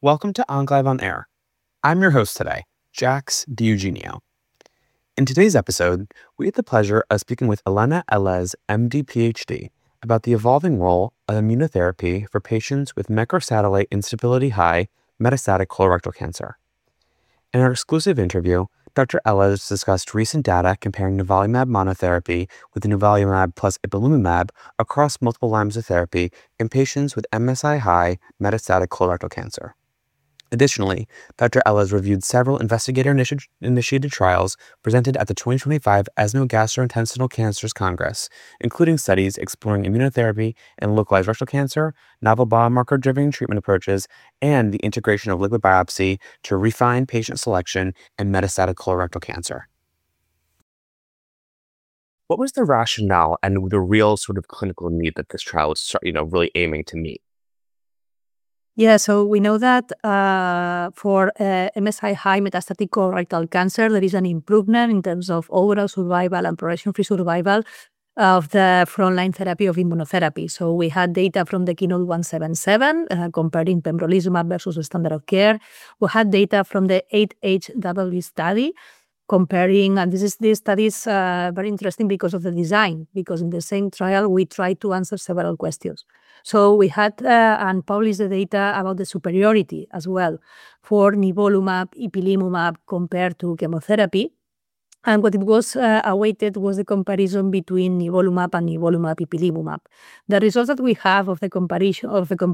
Welcome to Enclave on Air. I'm your host today, Jax DiEugenio. In today's episode, we had the pleasure of speaking with Elena Elez, MD, PhD, about the evolving role of immunotherapy for patients with microsatellite instability-high metastatic colorectal cancer. In our exclusive interview, Dr. Elez discussed recent data comparing nivolumab monotherapy with nivolumab plus ipilimumab across multiple lines of therapy in patients with MSI-high metastatic colorectal cancer. Additionally, Dr. Elez reviewed several investigator-initiated trials presented at the 2025 ESMO Gastrointestinal Cancers Congress, including studies exploring immunotherapy in localized rectal cancer, novel biomarker-driven treatment approaches, and the integration of liquid biopsy to refine patient selection in metastatic colorectal cancer. What was the rationale and the real sort of clinical need that this trial was, really aiming to meet? Yeah, so we know that for MSI-high metastatic colorectal cancer, there is an improvement in terms of overall survival and progression-free survival of the frontline therapy of immunotherapy. So we had data from the Keynote 177 comparing pembrolizumab versus the standard of care. We had data from the 8HW study comparing, and this study is very interesting because of the design, because in the same trial we tried to answer several questions. So we had and published the data about the superiority as well for nivolumab, ipilimumab compared to chemotherapy. And what it was awaited was the comparison between nivolumab and nivolumab ipilimumab. The results that we have of the comparison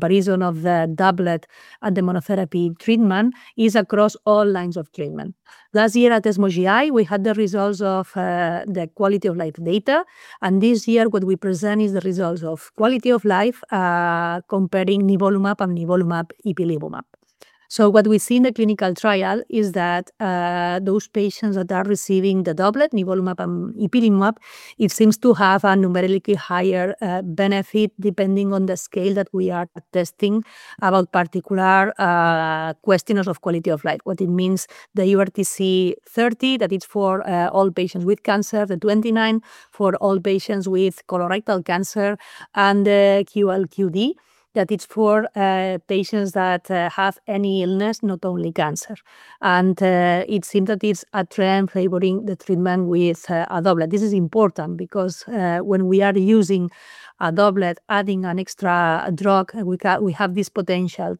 of the doublet and the monotherapy treatment is across all lines of treatment. Last year at ESMO GI, we had the results of the quality of life data, and this year what we present is the results of quality of life comparing nivolumab and nivolumab ipilimumab. So what we see in the clinical trial is that those patients that are receiving the doublet, nivolumab and ipilimumab, it seems to have a numerically higher benefit depending on the scale that we are testing about particular questions of quality of life. What it means, the URTC 30, that is for all patients with cancer, the 29 for all patients with colorectal cancer, and the QLQD, that it's for patients that have any illness, not only cancer. And it seems that it's a trend favoring the treatment with a doublet. This is important because when we are using a doublet, adding an extra drug, we have this potential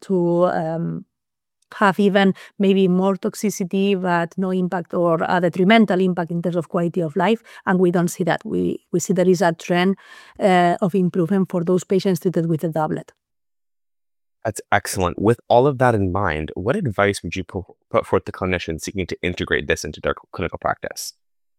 to have even maybe more toxicity, but no impact or a detrimental impact in terms of quality of life. And we don't see that. We see there is a trend of improvement for those patients treated with a doublet. That's excellent. With all of that in mind, what advice would you put forth to clinicians seeking to integrate this into their clinical practice?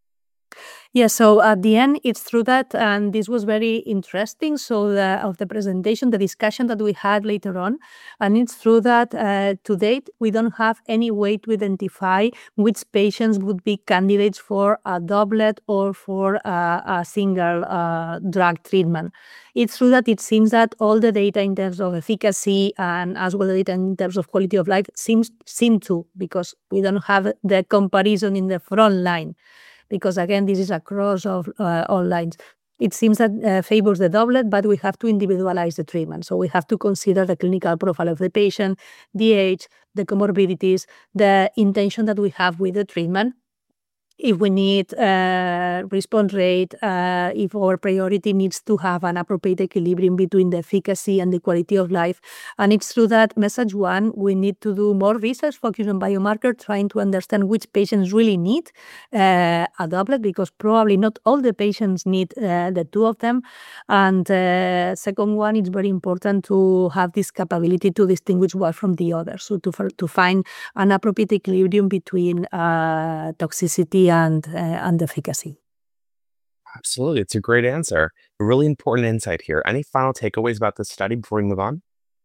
Yeah, so at the end, it's true that, and this was very interesting, so of the presentation, the discussion that we had later on, and it's true that to date, we don't have any way to identify which patients would be candidates for a doublet or for a single drug treatment. It's true that it seems that all the data in terms of efficacy and as well as data in terms of quality of life seem to, because we don't have the comparison in the front line. Because again, this is across all lines. It seems that favors the doublet, but we have to individualize the treatment. So we have to consider the clinical profile of the patient, the age, the comorbidities, the intention that we have with the treatment. If we need response rate, if our priority needs to have an appropriate equilibrium between the efficacy and the quality of life. And it's true that message one, we need to do more research focused on biomarker, trying to understand which patients really need a doublet, because probably not all the patients need the two of them. And second one, it's very important to have this capability to distinguish one from the other. So to find an appropriate equilibrium between toxicity and efficacy. Absolutely. It's a great answer. A really important insight here. Any final takeaways about this study before we move on?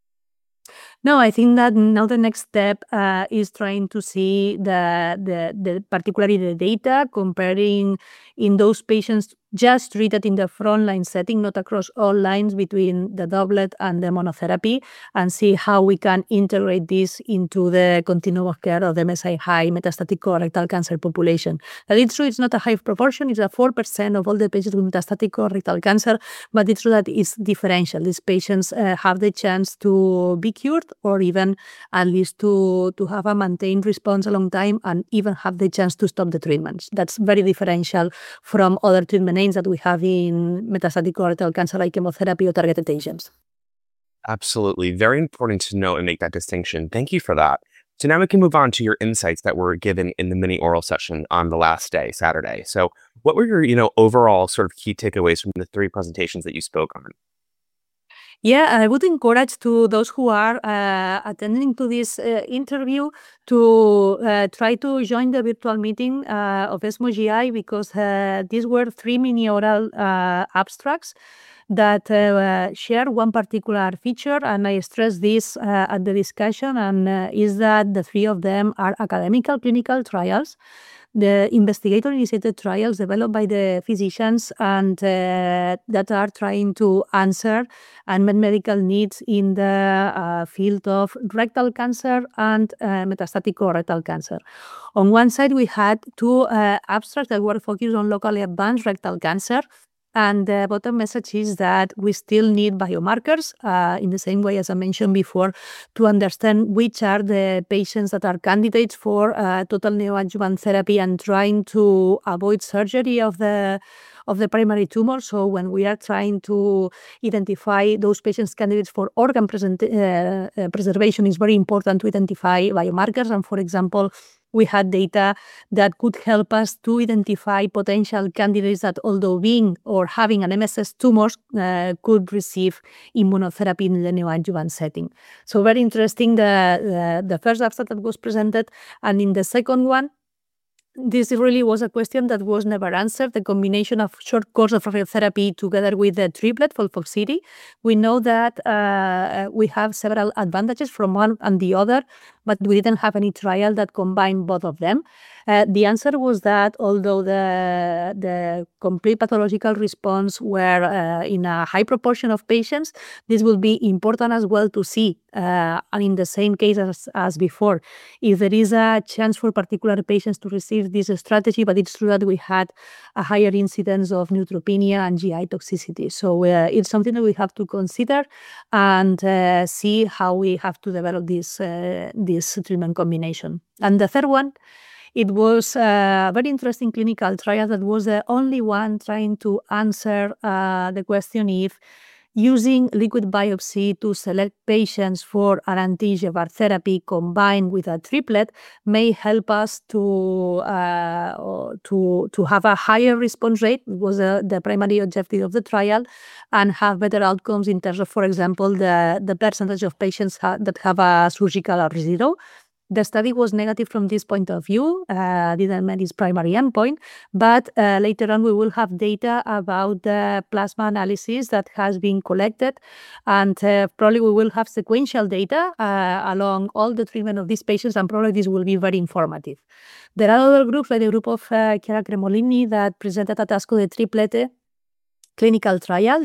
No, I think that now the next step is trying to see particularly the data, comparing in those patients just treated in the frontline setting, not across all lines between the doublet and the monotherapy, and see how we can integrate this into the continuum of care of the MSI-high metastatic colorectal cancer population. And it's true, it's not a high proportion, it's a 4% of all the patients with metastatic colorectal cancer, but it's true that it's differential. These patients have the chance to be cured or even at least to have a maintained response a long time and even have the chance to stop the treatments. That's very differential from other treatment aims that we have in metastatic colorectal cancer, like chemotherapy or targeted agents. Absolutely. Very important to know and make that distinction. Thank you for that. So now we can move on to your insights that were given in the mini oral session on the last day, Saturday. So what were your, overall sort of key takeaways from the 3 presentations that you spoke on? Yeah, I would encourage to those who are attending to this interview to try to join the virtual meeting of ESMO GI, because these were 3 mini oral abstracts that share one particular feature, and I stress this at the discussion, and is that the 3 of them are academical clinical trials, the investigator-initiated trials developed by the physicians, and that are trying to answer unmet medical needs in the field of rectal cancer and metastatic colorectal cancer. On one side, we had 2 abstracts that were focused on locally advanced rectal cancer. And the bottom message is that we still need biomarkers, in the same way as I mentioned before, to understand which are the patients that are candidates for total neoadjuvant therapy and trying to avoid surgery of the primary tumor. So when we are trying to identify those patients candidates for organ preservation, it's very important to identify biomarkers. And for example, we had data that could help us to identify potential candidates that, although being or having an MSS tumors, could receive immunotherapy in the neoadjuvant setting. So very interesting, the first abstract that was presented. And in the second one, this really was a question that was never answered, the combination of short course of radiotherapy together with the triplet FOLFOXIRI. We know that we have several advantages from one and the other, but we didn't have any trial that combined both of them. The answer was that although the complete pathological response were in a high proportion of patients, this will be important as well to see, and in the same case as before, if there is a chance for particular patients to receive this strategy, but it's true that we had a higher incidence of neutropenia and GI toxicity. So it's something that we have to consider and see how we have to develop this treatment combination. And the third one, it was a very interesting clinical trial that was the only one trying to answer the question if using liquid biopsy to select patients for an anti-EGFR therapy combined with a triplet may help us to have a higher response rate. It was the primary objective of the trial, and have better outcomes in terms of, for example, the percentage of patients that have a surgical R0. The study was negative from this point of view, didn't meet its primary endpoint, but later on we will have data about the plasma analysis that has been collected, and probably we will have sequential data along all the treatment of these patients, and probably this will be very informative. There are other groups, like the group of Chiara Cremolini, that presented at ASCO the triplete clinical trial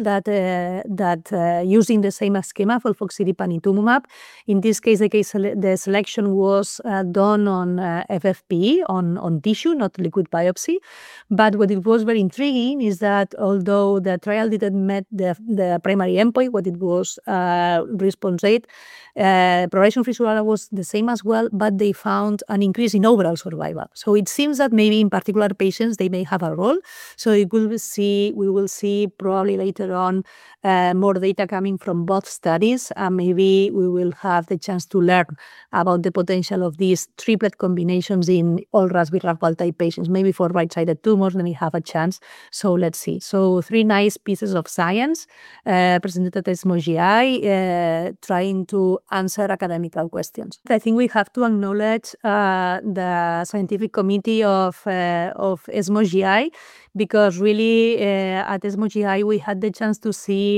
that using the same schema for FOLFOXIRI panitumumab. In this case, the selection was done on FFPE, on tissue, not liquid biopsy. But what it was very intriguing is that although the trial didn't meet the primary endpoint, what it was response rate, progression-free survival was the same as well, but they found an increase in overall survival. So it seems that maybe in particular patients, they may have a role. So we will see probably later on more data coming from both studies, and maybe we will have the chance to learn about the potential of these triplet combinations in all RAS wild type patients. Maybe for right-sided tumors, then we have a chance. So let's see. So 3 nice pieces of science presented at ESMO GI, trying to answer academical questions. I think we have to acknowledge the scientific committee of ESMO GI, because really at ESMO GI we had the chance to see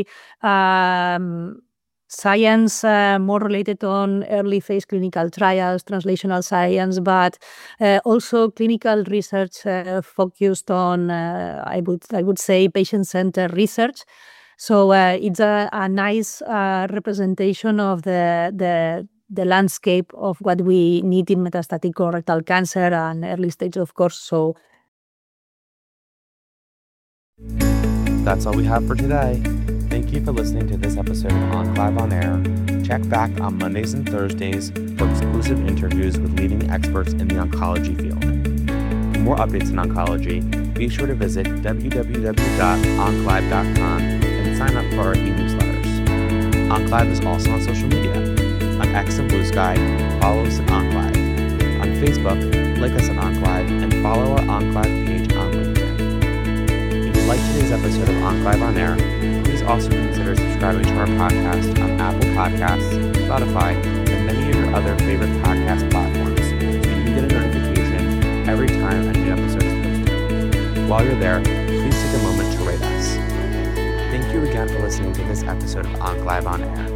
science more related on early phase clinical trials, translational science, but also clinical research focused on, I would say, patient-centered research. So it's a nice representation of the landscape of what we need in metastatic colorectal cancer and early stage, of course. So that's all we have for today. Thank you for listening to this episode of Enclave on Air. Check back on Mondays and Thursdays for exclusive interviews with leading experts in the oncology field. For more updates in oncology, be sure to visit www.onclive.com and sign up for our e-newsletters. OncLive is also on social media. On X and Blue Sky, follow us at OncLive. On Facebook, like us at OncLive and follow our OncLive page on LinkedIn. If you like today's episode of OncLive On Air, please also consider subscribing to our podcast on Apple Podcasts, Spotify, and many of your other favorite podcast platforms so you get a notification every time a new episode is posted. While you're there, please take a moment to rate us. Thank you again for listening to this episode of OncLive On Air.